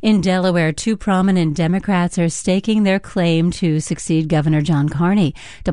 In Delaware, two prominent Democrats are staking their claim to succeed Governor John Carney.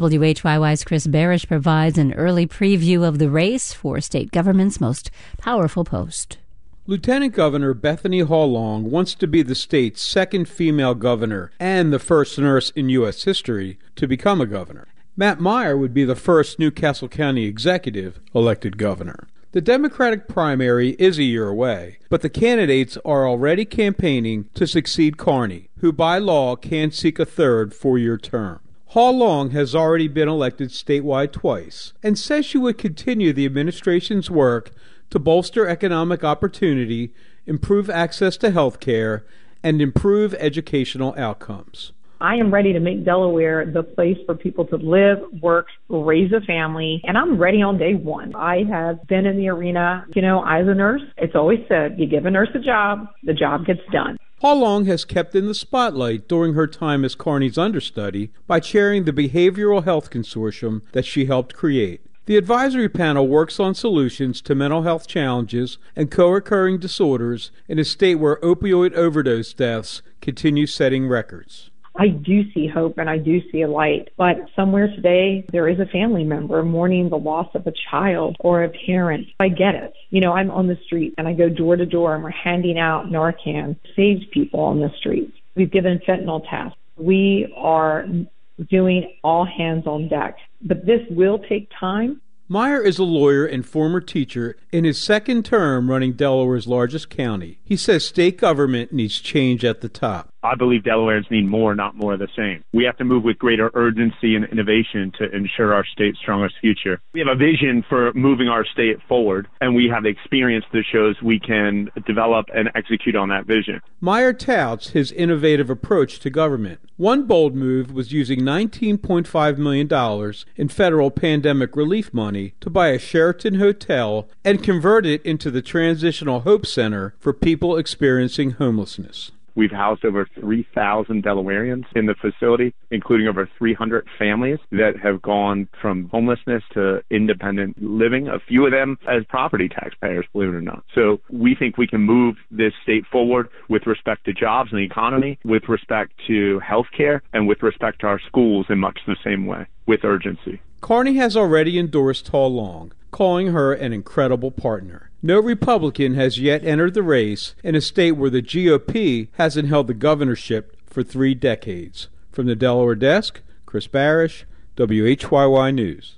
WHYY's Chris Barish provides an early preview of the race for state government's most powerful post. Lieutenant Governor Bethany Hall-Long wants to be the state's second female governor and the first nurse in U.S. history to become a governor. Matt Meyer would be the first New Castle County executive elected governor. The Democratic primary is a year away, but the candidates are already campaigning to succeed Carney, who by law can't seek a third four-year term. Hall-Long has already been elected statewide twice and says she would continue the administration's work to bolster economic opportunity, improve access to health care, and improve educational outcomes. I am ready to make Delaware the place for people to live, work, raise a family, and I'm ready on day one. I have been in the arena, as a nurse. It's always said, you give a nurse a job, the job gets done. Hall-Long has kept in the spotlight during her time as Carney's understudy by chairing the Behavioral Health Consortium that she helped create. The advisory panel works on solutions to mental health challenges and co-occurring disorders in a state where opioid overdose deaths continue setting records. I do see hope and I do see a light, but somewhere today there is a family member mourning the loss of a child or a parent. I get it. I'm on the street and I go door to door and we're handing out Narcan, saved people on the streets. We've given fentanyl tests. We are doing all hands on deck, but this will take time. Meyer is a lawyer and former teacher in his second term running Delaware's largest county. He says state government needs change at the top. I believe Delawareans need more, not more of the same. We have to move with greater urgency and innovation to ensure our state's strongest future. We have a vision for moving our state forward, and we have the experience that shows we can develop and execute on that vision. Meyer touts his innovative approach to government. One bold move was using $19.5 million in federal pandemic relief money to buy a Sheraton hotel and convert it into the Transitional Hope Center for people experiencing homelessness. We've housed over 3,000 Delawareans in the facility, including over 300 families that have gone from homelessness to independent living, a few of them as property taxpayers, believe it or not. So we think we can move this state forward with respect to jobs and the economy, with respect to health care, and with respect to our schools in much the same way, with urgency. Carney has already endorsed Hall-Long, calling her an incredible partner. No Republican has yet entered the race in a state where the GOP hasn't held the governorship for 3 decades. From the Delaware desk, Chris Barish, WHYY News.